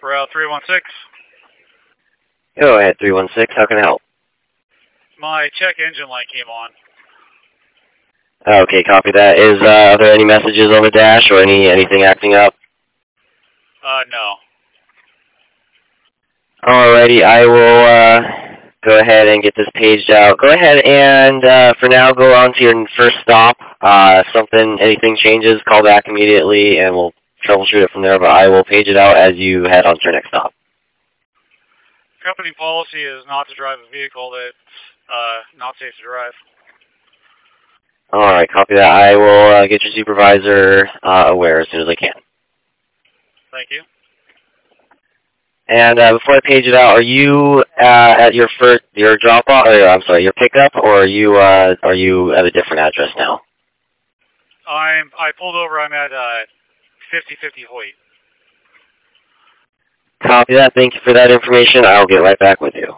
Route 316. Go ahead, 316. How can I help? My check engine light came on. Okay, copy that. Are there any messages on the dash or anything acting up? No. Alrighty, I will go ahead and get this paged out. Go ahead and for now go on to your first stop. Anything changes, call back immediately and we'll troubleshoot it from there, but I will page it out as you head on to your next stop. Company policy is not to drive a vehicle that's not safe to drive. Alright, copy that. I will get your supervisor aware as soon as I can. Thank you. And before I page it out, are you at your drop off? Your pickup, or are you at a different address now? I pulled over. I'm at 5050 Hoyt. Copy that. Thank you for that information. I'll get right back with you.